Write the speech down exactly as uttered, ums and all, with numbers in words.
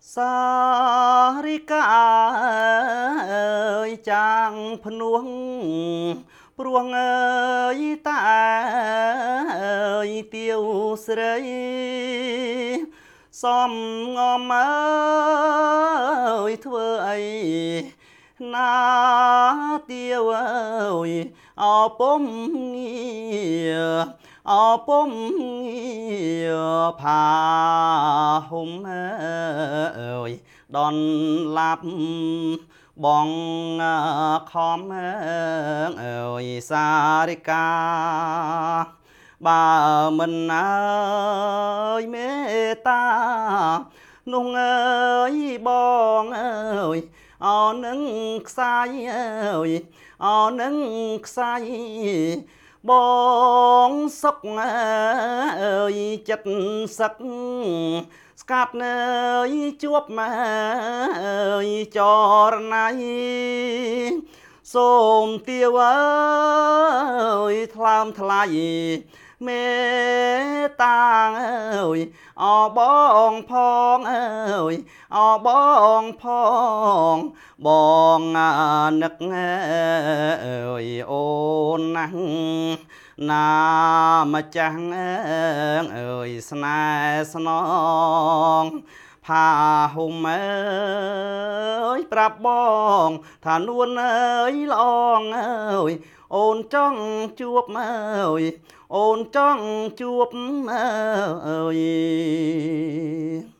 សារិកាអើយចាងភ្នួងព្រួងអើយតាអើយទាវស្រីសំងំអើយធ្វើអីណាទាវអើយអពុំងារអពុំងារផាហុំអើយដនឡាប់បងខំអើយសារិកាបើមិនអើយមេត្តានោះអើយបងអើយអោនឹងខ្សាយអើយអោនឹងខ្សាយបងសុកអើយចិត្តសឹកស្កាត់អើយជួបមកអើយចរណៃសូមទាវអើយថ្លើមថ្លៃមេត្តាអើយអបងផងអើយអបងផងបងនឹកអើយអូនណាស់ណាម្ចាស់អើយស្នេហ៍ស្នងផាហុំអើយប្រាប់បងថានួនអើយល្អងអើយអូនចង់ជួបអើយអូនចង់ជួបអើយ